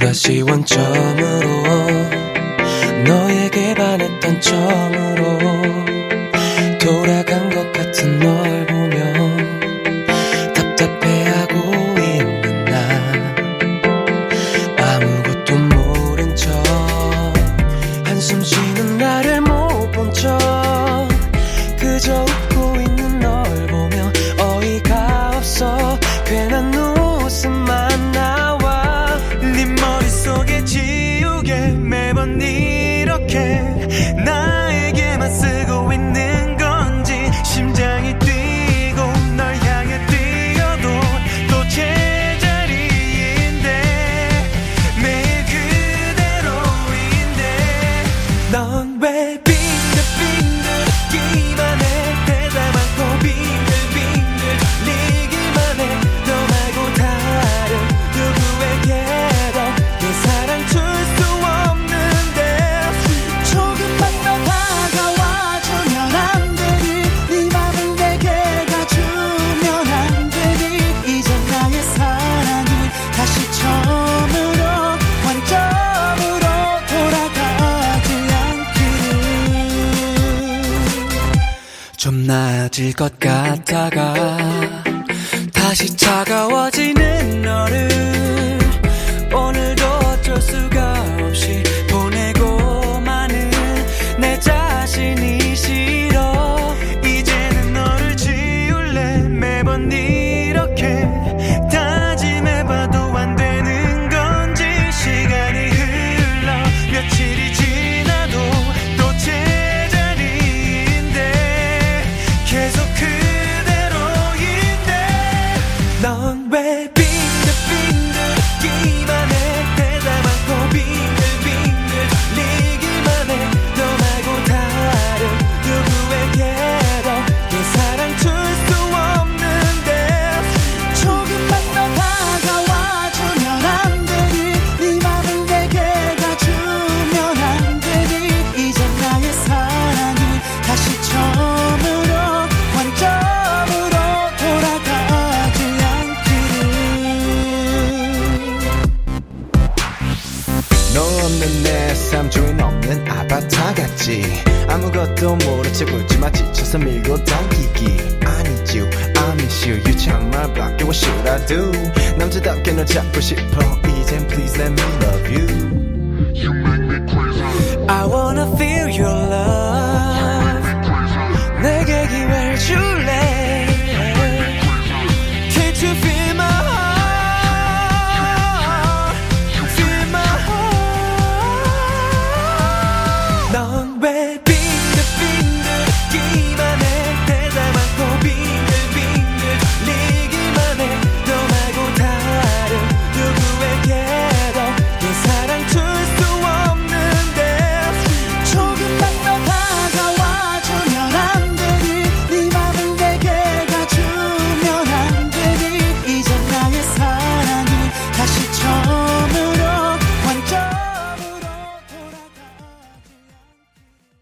다시 원점으로 너에게 반했던 점으로 돌아간 것 같은 널 보며 답답해하고 있는 나 아무것도 모른 척 한숨 쉬는 나를 못 본 척 그저 웃고 있는 널 보며 어이가 없어 괜한 웃음만 나와 네 머릿속에 지우개 매번 이렇게 나에게만 쓰고 있는 건지 심장이 뛰고 널 향해 뛰어도 또 제자리인데 매일 그대로인데 넌 왜 빙글빙글기만 해 대답 않고 빙글빙글리기만 해 너 말고 다른 누구에게도 내 사랑 줄 수 없는데 조금만 더 다가와주면 안 되니 네 맘을 내게 가주면 안 되니 이제 나의 사랑이 다시 처음으로 원점으로 돌아가지 않기를 좀 나아질 것 같다가 다시 차가워지는 너를 오늘도 어쩔 수가 없이 보내고 마는 내 자신이 싫어 이제는 너를 지울래 매번 이렇게 다짐해봐도 안 되는 건지 시간이 흘러 며칠이 지나도 또 제자리인데 계속 그대로인데 넌 왜 빙글빙글기만 해 대답 않고 빙글빙글리기만 해 너 말고 다른 누구에게도 내 사랑 줄 수 없는데 조금만 더 다가와주면 안 되니 네 맘을 내게 가주면 안 되니 이제 나의 사랑이 다시 처음으로 원점으로 돌아가지 않기를 너 없는 내 삶 주인 없는 아바타 같지 아무것도 모른 척 웃지마 지쳐서 밀고 당기기 I need you, I miss you you 참말밖에 what should I do 남자답게 널 잡고 싶어 이젠 please let me love you I wanna feel your love 내게 기회를 줄래